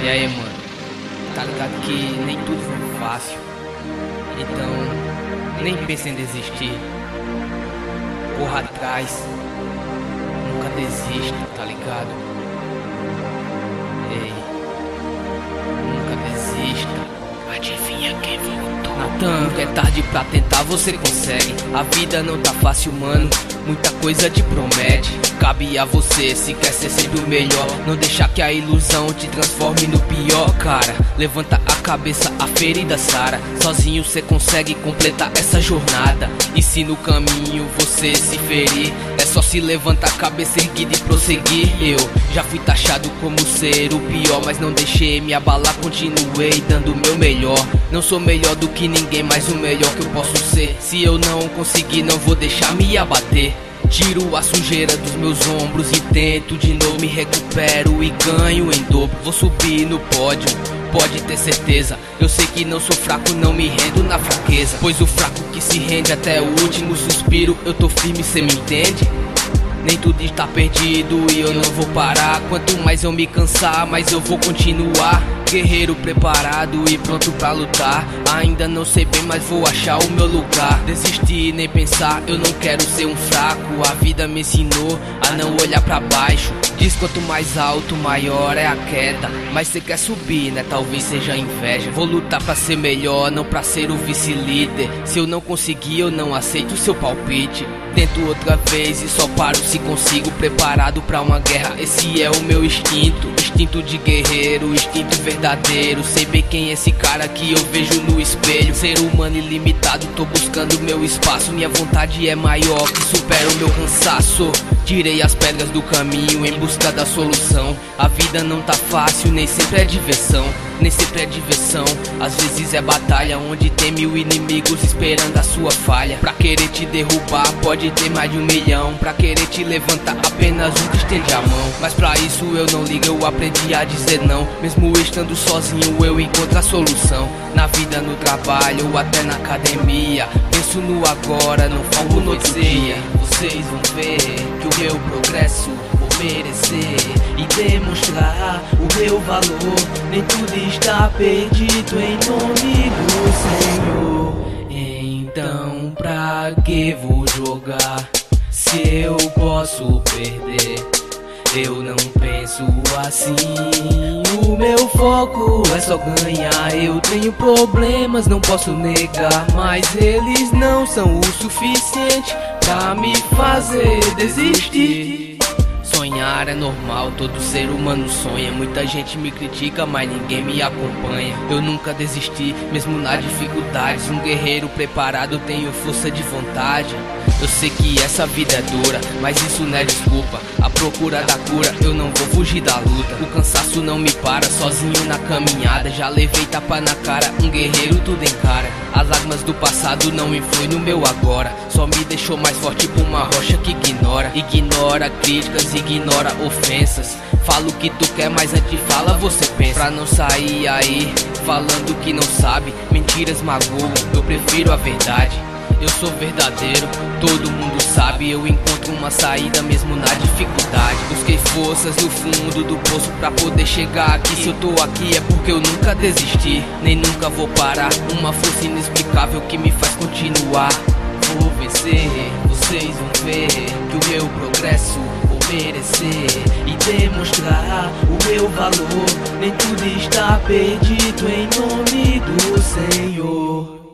E aí, mano, tá ligado que nem tudo foi fácil, então nem pense em desistir. Corra atrás, nunca desista, tá ligado? Ei, nunca desista. Adivinha quem voltou? Natan, nunca é tarde pra tentar, você consegue. A vida não tá fácil, mano, muita coisa te promete. Cabe a você, se quer ser sempre o melhor, não deixar que a ilusão te transforme no pior, cara. Levanta a cabeça, a ferida sara. Sozinho cê consegue completar essa jornada. E se no caminho você se ferir, é só se levantar a cabeça erguida e prosseguir. Eu já fui taxado como ser o pior, mas não deixei me abalar, continuei dando o meu melhor. Não sou melhor do que ninguém, mas o melhor que eu posso ser. Se eu não conseguir, não vou deixar me abater. Tiro a sujeira dos meus ombros e tento de novo, me recupero e ganho em dobro. Vou subir no pódio, pode ter certeza. Eu sei que não sou fraco, não me rendo na fraqueza, pois o fraco que se rende até o último suspiro. Eu tô firme, cê me entende? Nem tudo está perdido e eu não vou parar. Quanto mais eu me cansar, mais eu vou continuar. Guerreiro preparado e pronto pra lutar. Ainda não sei bem, mas vou achar o meu lugar. Desistir nem pensar, eu não quero ser um fraco. A vida me ensinou a não olhar pra baixo. Diz quanto mais alto, maior é a queda. Mas cê quer subir, né? Talvez seja inveja. Vou lutar pra ser melhor, não pra ser o vice-líder. Se eu não conseguir, eu não aceito o seu palpite. Tento outra vez e só paro se consigo. Preparado pra uma guerra, esse é o meu instinto. Instinto de guerreiro, instinto verdadeiro. Sei bem quem é esse cara que eu vejo no espelho. Ser humano ilimitado, tô buscando meu espaço. Minha vontade é maior, que supera o meu cansaço. Tirei as pedras do caminho em busca da solução. A vida não tá fácil, nem sempre é diversão. Nem sempre é diversão, às vezes é batalha, onde tem 1000 inimigos esperando a sua falha. Pra querer te derrubar pode ter mais de 1 milhão. Pra querer te levantar apenas um que estende a mão. Mas pra isso eu não ligo, eu aprendi a dizer não. Mesmo estando sozinho eu encontro a solução. Na vida, no trabalho ou até na academia. Penso no agora, não foco no outro dia. Vocês vão ver que o meu progresso vou merecer e demonstrar o meu valor. Nem tudo está perdido em nome do Senhor. Então pra que vou jogar se eu posso perder? Eu não penso assim, o meu foco é só ganhar. Eu tenho problemas, não posso negar, mas eles não são o suficiente pra me fazer desistir. Sonhar é normal, todo ser humano sonha. Muita gente me critica, mas ninguém me acompanha. Eu nunca desisti, mesmo nas dificuldades. Um guerreiro preparado, tenho força de vontade. Eu sei que essa vida é dura, mas isso não é desculpa. A procura da cura, eu não vou fugir da luta. O cansaço não me para, sozinho na caminhada. Já levei tapa na cara, um guerreiro tudo encara. As lágrimas do passado não influem no meu agora. Só me deixou mais forte por uma rocha que ignora. Ignora críticas, ignora ofensas. Fala o que tu quer, mas antes fala você pensa. Pra não sair aí falando que não sabe, mentiras magoam, eu prefiro a verdade. Eu sou verdadeiro, todo mundo sabe. Eu encontro uma saída mesmo na dificuldade. Busquei forças no fundo do poço pra poder chegar aqui. Se eu tô aqui é porque eu nunca desisti, nem nunca vou parar. Uma força inexplicável que me faz continuar. Vou vencer, vocês vão ver que o meu progresso vou merecer e demonstrar o meu valor. Nem tudo está perdido em nome do Senhor.